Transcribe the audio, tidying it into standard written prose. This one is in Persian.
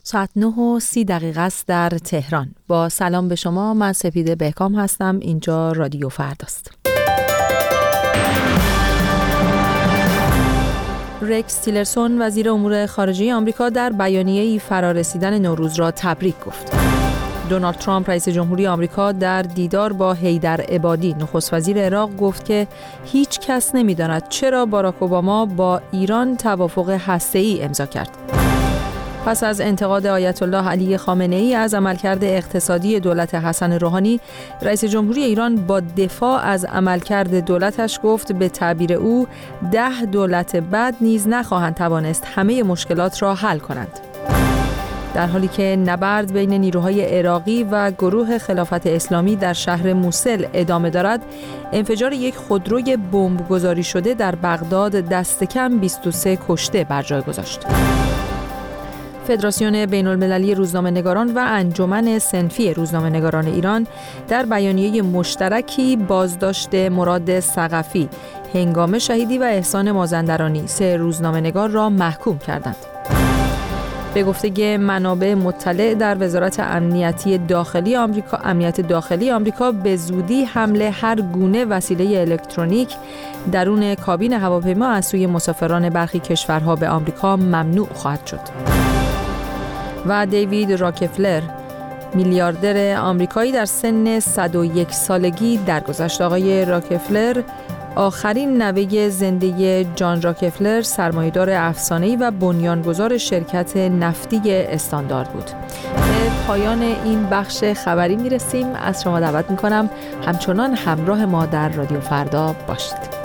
ساعت 9:30 است در تهران. با سلام به شما، من سپیده بهکام هستم. اینجا رادیو فرداست. رکس تیلرسون وزیر امور خارجه آمریکا در بیانیه‌ای فرارسیدن نوروز را تبریک گفت. دونالد ترامپ رئیس جمهوری آمریکا در دیدار با حیدر عبادی نخست وزیر عراق گفت که هیچ کس نمی‌داند چرا باراک اوباما با ایران توافق هسته‌ای امضا کرد. پس از انتقاد آیت الله علی خامنه‌ای از عملکرد اقتصادی دولت حسن روحانی، رئیس جمهوری ایران با دفاع از عملکرد دولتش گفت به تعبیر او 10 دولت بعد نیز نخواهند توانست همه مشکلات را حل کنند. در حالی که نبرد بین نیروهای عراقی و گروه خلافت اسلامی در شهر موصل ادامه دارد، انفجار یک خودروی بمبگذاری شده در بغداد دست کم 23 کشته بر جای گذاشت. فدراسیون بین‌المللی روزنامه‌نگاران و انجمن صنفی روزنامه‌نگاران ایران در بیانیه مشترکی بازداشت مراد ثقفی، هنگام شهیدی و احسان مازندرانی 3 روزنامه‌نگار را محکوم کردند. به گفته منابع مطلع در وزارت امنیت داخلی آمریکا به زودی حمل هر گونه وسیله الکترونیک درون کابین هواپیما از سوی مسافران برخی کشورها به آمریکا ممنوع خواهد شد. و دیوید راکفلر، میلیاردر آمریکایی در سن 101 سالگی درگذشت. آقای راکفلر آخرین نوه زنده جان راکفلر، سرمایه‌دار افسانه‌ای و بنیانگذار شرکت نفتی استاندارد بود. به پایان این بخش خبری میرسیم. از شما دعوت میکنم همچنان همراه ما در رادیو فردا باشید.